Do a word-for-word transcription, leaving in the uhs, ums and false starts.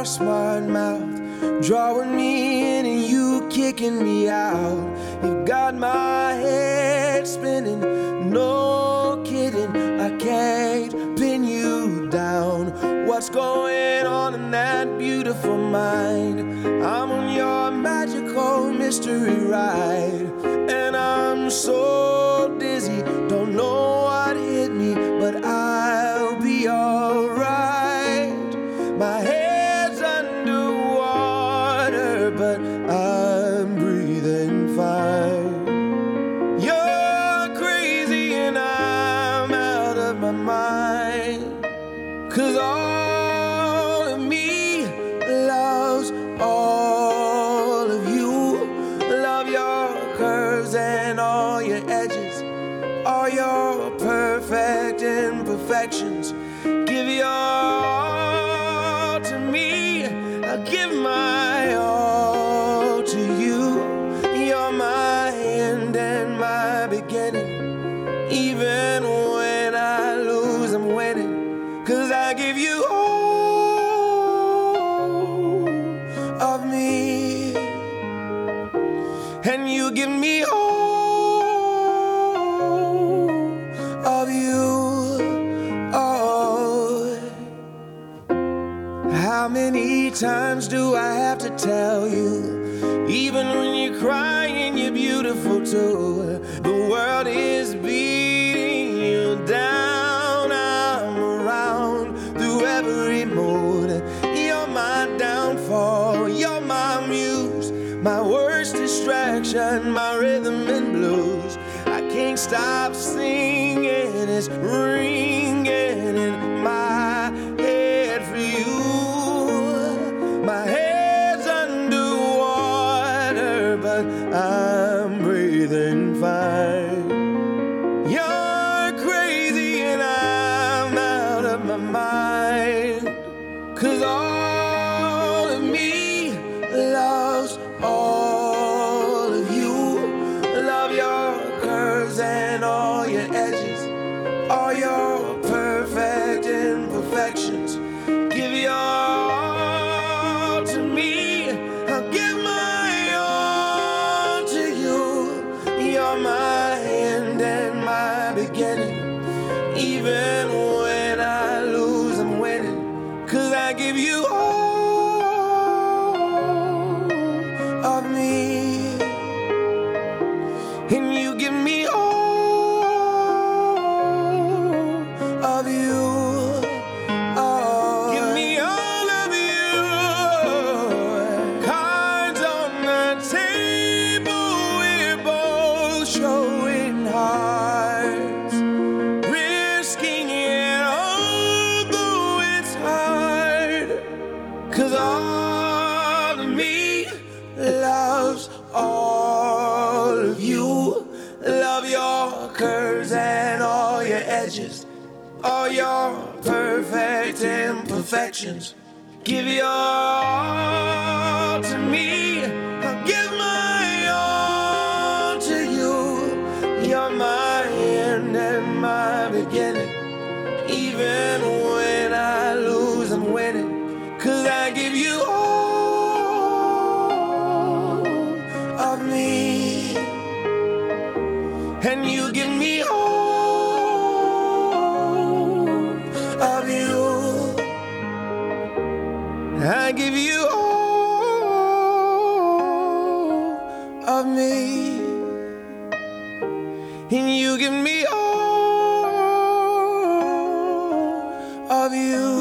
your smart mouth, drawing me in and you kicking me out. You got my head spinning, no kidding, I can't pin you down. What's going on in that beautiful mind? I'm on your magical mystery ride, and I'm so dizzy, don't know what hit me, but I'll be alright. My head's underwater, but I'm breathing fine. You're crazy and I'm out of my mind, 'cause all of me loves all of you. Love your curves and all your edges, all your perfect imperfections. Give your all to me, I give my all to you. You're my end and my beginning. Even when I lose, I'm winning, 'cause I give you all of me, and you give me all of you. Oh, how many times do I have to tell you? Even when you're crying, you're beautiful too. The world is beating you down. I'm around through every mood. You're my downfall, you're my muse, my worst distraction, my rhythm and blues. I can't stop singing, it's ringing in my head for you. My head's underwater, but I'm breathing fine. You're crazy and I'm out of my mind, 'cause all of me loves all of you. Love your curves and all your edges, all your perfect imperfections. Give your all to me, I'll give my all to you. You're my end and my beginning. Even when I lose, I'm winning, 'cause I give you all of me, and you give me all of you. Oh, give me all of you. Cards on the table, we're both showing hearts, risking it although it's hard, 'cause all of me loves all of you. Love your curves and all your edges, all your perfect imperfections. Give your all to me, I'll give my all to you. You're my end and my beginning. Even when I lose, I'm winning, 'cause I give you all of me, and you give me all of you. I give you all of me, and you give me all of you.